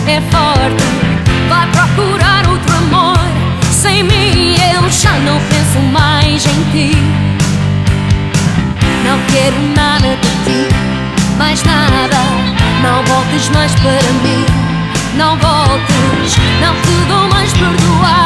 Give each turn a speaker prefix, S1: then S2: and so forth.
S1: é forte, vai procurar outro amor. Sem mim eu já não penso mais em ti. Não quero nada de ti, mais nada. Não voltes mais para mim, não voltes, não te dou mais perdoar.